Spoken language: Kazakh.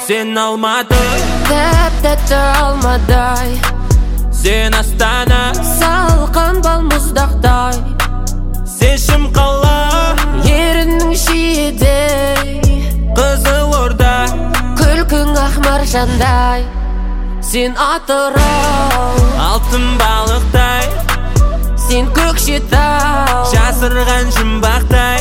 Сен Алматы, тәп-тәтті алмадай, сен Астана, салқын балмұздақтай, сен Шымқала, ерінің шиедей, Қызылорда, күлкің ақ маржандай, сен Атырау, алтын балықтай, сен Көкшетау, жасырған жұмбақтай.